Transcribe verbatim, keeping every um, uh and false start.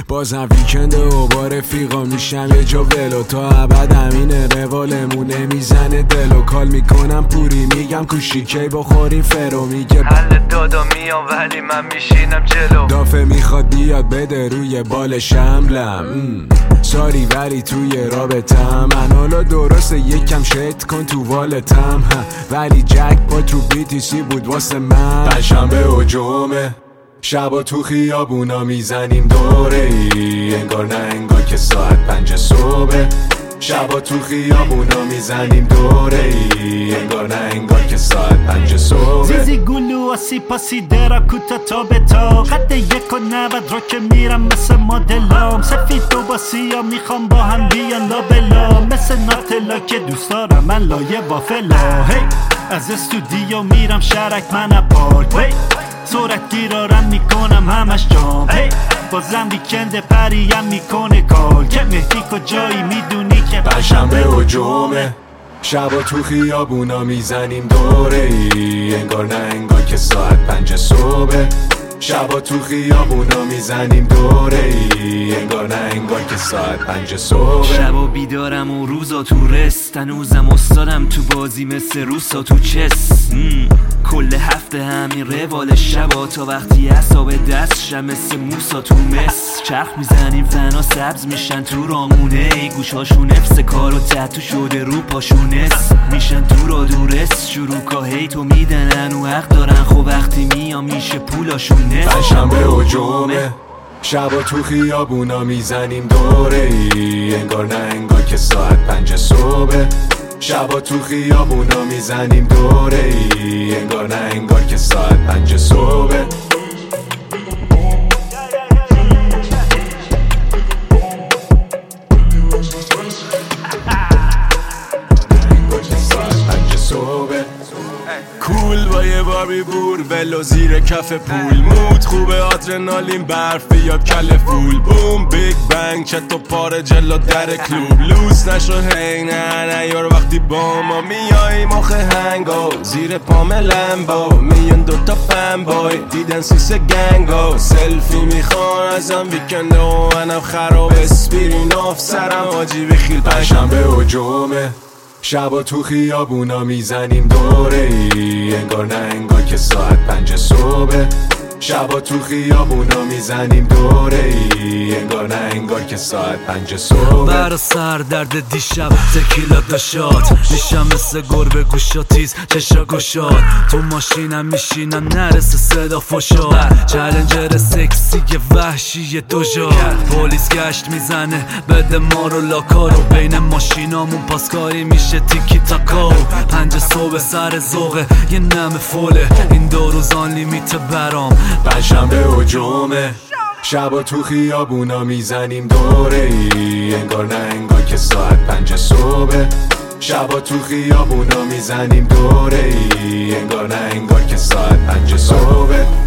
بازم ویکنده و با رفیقا میشم یه جا ولو تا ابد همینه روالمونه میزنه دل و کال میکنم پوری میگم کوشی کی بخوریم فرو میگه حل دادا میام ولی من میشینم جلو دافه میخواد بیاد بده روی بال شملم ساری ولی توی رابطم من حالا درسته یکم شت کن تو والتم ولی جک پات رو بی تی سی بود واسه من پنجشنبه و جمعه شبا تو خیابونا میزنیم دوره ای انگار نه انگار که ساعت پنج صبح شبا تو خیابونا میزنیم دوره ای انگار نه انگار که ساعت پنج صبح زیزی گلو آسی پاسی درا کوتا تا به تا قد یک و نود را که میرم مثل مدلام سفید و با سیا میخوام با هم بیان لا بلا مثل ناتلا که دوست دارم من لایه وافلا هی از استودیو میرم شرک من پارک هی صورت گیرارم میکنم همش جام هی بازم ویکند پریم میکنه کار که مهدی کجایی میدونی که پنجشنبه و جمعه شبا تو خیابونا میزنیم دوره ای انگار نه انگار که ساعت پنج صبح شبا تو خیابونا میزنیم دوره ای انگار نه انگار که ساعت پنج صبح شبا بیدارم و روزا تو رست هنوزم استادم تو بازی مثل روسا تو چس کل هفته همین روال شبا تا وقتی اعصاب دستشم مثل موسا تو مس چرخ میزنیم فنا سبز میشن تو رامونه ای گوشاشون افس کارو تتو شده رو پاشونس میشن تو را دورست شروع کا هیتو میدنن و حق دارن خب وقتی میام میشه پولاشون نس پنجشنبه و جمعه شبا تو خیابونا میزنیم دوره ای انگار نه انگار که ساعت پنج صبح شبا تو خیابونا میزنیم دوره ای انگار نه انگار که ساعت پنج صبح کول با یه باربی بور ولو زیر کف پول مود خوبه آدرنالین برف یاد کل فول بوم بیگ بنگ چطور پاره جلو در کلوب لوس نشو هی نه نه یار وقتی با ما میاییم آخه هنگو زیر پام لمبو میون دوتا فن بای دیدن سیس گنگو سلفی میخوان ازم ویکنده و منم خراب اسپیرین آف سرم آجی بخیل پنجشنبه و جمعه شبا تو خیابونا میزنیم دوره ای انگار نه انگار که ساعت پنج صبح شبا تو خیابونا میزنیم دوره ای انگار نه انگار که ساعت پنج صبح برا سر درد دیشب تکیلا داشات میشم مثل گربه گوشا تیز چشا گشاد تو ماشینم میشینم نرسه صدا فشار چالنجر سکسی وحشی دوژا پلیس گشت میزنه بده ما رو لاکارو بین ماشینامون پاسکاری میشه تیکی تاکا پنج صبح سر ذوقه یه نم فوله این دو روز آن لیمیت برام پنجشنبه و جمعه شبا تو خیابونا میزنیم دوره ای انگار نه انگار که ساعت پنج صبح شبا تو خیابونا میزنیم دوره ای انگار نه انگار که ساعت پنج صبح